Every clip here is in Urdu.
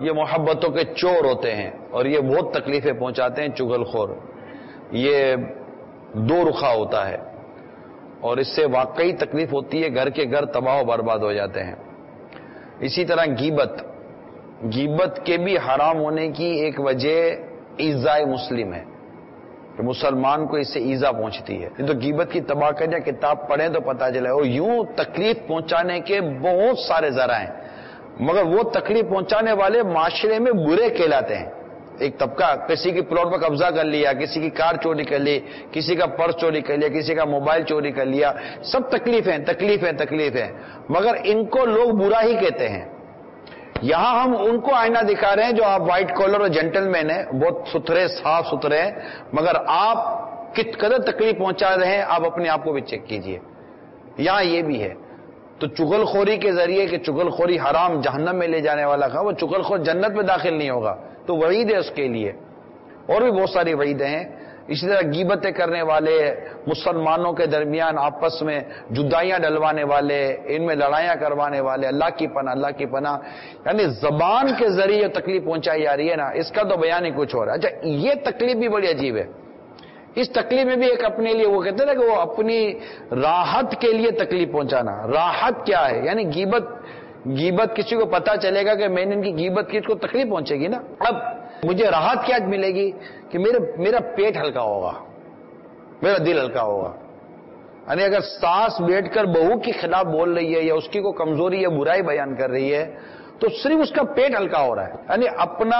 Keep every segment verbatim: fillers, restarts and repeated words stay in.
یہ محبتوں کے چور ہوتے ہیں اور یہ بہت تکلیفیں پہنچاتے ہیں، چغل خور۔ یہ دو رخا ہوتا ہے اور اس سے واقعی تکلیف ہوتی ہے، گھر کے گھر تباہ و برباد ہو جاتے ہیں۔ اسی طرح غیبت غیبت کے بھی حرام ہونے کی ایک وجہ ایذائے مسلم ہے کہ مسلمان کو اس سے ایذا پہنچتی ہے۔ تو غیبت کی تباہ کرنے کتاب پڑھیں تو پتہ چلے، اور یوں تکلیف پہنچانے کے بہت سارے ذرائع ہیں، مگر وہ تکلیف پہنچانے والے معاشرے میں برے کہلاتے ہیں۔ ایک طبقہ کسی کی پلاٹ پر قبضہ کر لیا، کسی کی کار چوری کر لی، کسی کا پرس چوری کر لیا، کسی کا موبائل چوری کر لیا، سب تکلیفیں تکلیفیں تکلیفیں مگر ان کو لوگ برا ہی کہتے ہیں۔ یہاں ہم ان کو آئینہ دکھا رہے ہیں جو آپ وائٹ کالر اور جینٹل مین ہیں، بہت ستھرے صاف ستھرے ہیں، مگر آپ کت قدر تکلیف پہنچا رہے ہیں آپ اپنے آپ کو بھی چیک کیجئے۔ یہاں یہ بھی ہے تو چغل خوری کے ذریعے کہ چغل خوری حرام جہنم میں لے جانے والا تھا، وہ چغل خور جنت میں داخل نہیں ہوگا، تو وعید ہے اس کے لیے، اور بھی بہت ساری وعیدیں ہیں۔ اسی طرح غیبتیں کرنے والے، مسلمانوں کے درمیان آپس میں جدائیاں ڈلوانے والے، ان میں لڑائیاں کروانے والے، اللہ کی پناہ اللہ کی پناہ، یعنی زبان کے ذریعے تکلیف پہنچائی جا رہی ہے نا، اس کا تو بیان ہی کچھ ہو رہا ہے۔ اچھا یہ تکلیف بھی بڑی عجیب ہے، اس تکلیف میں بھی ایک اپنے لیے، وہ کہتے ہیں نا کہ وہ اپنی راحت کے لیے تکلیف پہنچانا۔ راحت کیا ہے؟ یعنی غیبت غیبت کسی کو پتا چلے گا کہ میں نے ان کی غیبت کی، اس کو تکلیف پہنچے گی نا۔ اب مجھے راحت کیا ملے گی کہ میرے میرا پیٹ ہلکا ہوگا، میرا دل ہلکا ہوگا۔ یعنی اگر ساس بیٹھ کر بہو کے خلاف بول رہی ہے یا اس کی کوئی کمزوری یا برائی بیان کر رہی ہے تو صرف اس کا پیٹ ہلکا ہو رہا ہے، یعنی اپنا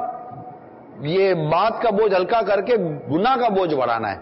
یہ بات کا بوجھ ہلکا کر کے گناہ کا بوجھ بڑھانا ہے۔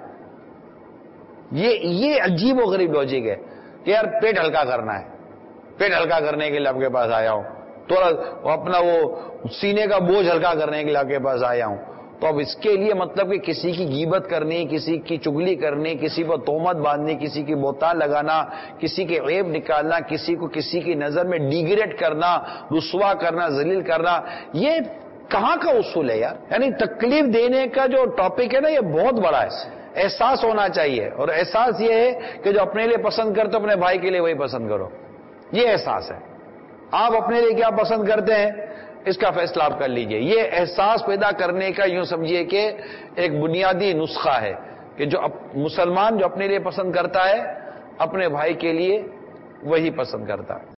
یہ یہ عجیب و غریب لوجک ہے کہ یار پیٹ ہلکا کرنا ہے، پیٹ ہلکا کرنے کے لیے آپ کے پاس آیا ہوں، تھوڑا اپنا وہ سینے کا بوجھ ہلکا کرنے کے لیے آپ کے پاس آیا ہوں۔ تو اب اس کے لیے مطلب کہ کسی کی غیبت کرنی، کسی کی چگلی کرنی، کسی پر تہمت باندھنی، کسی کی بہتان لگانا، کسی کے عیب نکالنا، کسی کو کسی کی نظر میں ڈیگریڈ کرنا، رسوا کرنا، ذلیل کرنا، یہ کہاں کا اصول ہے یار؟ یعنی تکلیف دینے کا جو ٹاپک ہے نا یہ بہت بڑا ہے، احساس ہونا چاہیے، اور احساس یہ ہے کہ جو اپنے لیے پسند کرتے اپنے بھائی کے لیے وہی پسند کرو، یہ احساس ہے۔ آپ اپنے لیے کیا پسند کرتے ہیں اس کا فیصلہ آپ کر لیجئے۔ یہ احساس پیدا کرنے کا یوں سمجھیے کہ ایک بنیادی نسخہ ہے کہ جو مسلمان جو اپنے لیے پسند کرتا ہے اپنے بھائی کے لیے وہی پسند کرتا ہے۔